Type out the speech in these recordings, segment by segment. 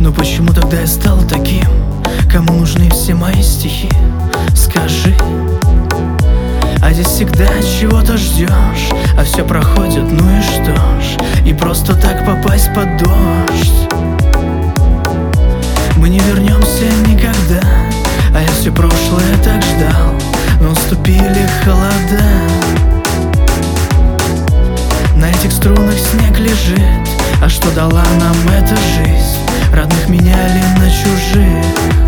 Но почему тогда я стал таким? Кому нужны все мои стихи? Скажи. А здесь всегда чего-то ждешь, а все проходит, ну и что ж? И просто так попасть под дождь мы не вернемся никогда. А я все прошлое так ждал, но наступили холода. На этих струнах снег лежит, а что дала нам эта жизнь? Родных меняли на чужих.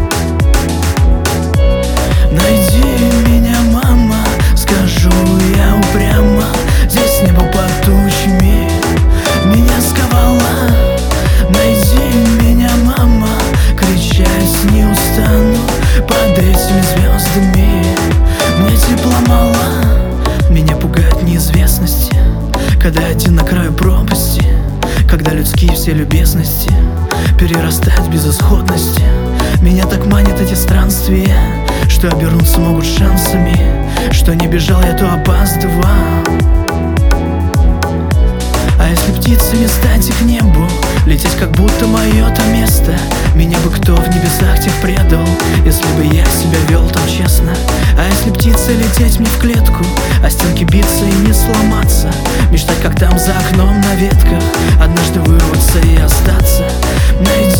Найди меня, мама, скажу я упрямо. Здесь небо под тучами меня сковало. Найди меня, мама, кричать не устану. Под этими звездами мне тепла мало. Меня пугают неизвестности, когда один на краю пропасти, когда людские все любезности перерастают в безысходности. Меня так манят эти странствия, что обернуться могут шансами. Что не бежал я, то опаздывал. А если птицами стать и к небу лететь, как будто мое то место, меня бы кто в небесах тех предал, если бы я себя вел там честно. А если птицей лететь мне в клетку, а стенки биться и не сломаться, мечтать, как там за окном на ветках, однажды вырваться и остаться. Найди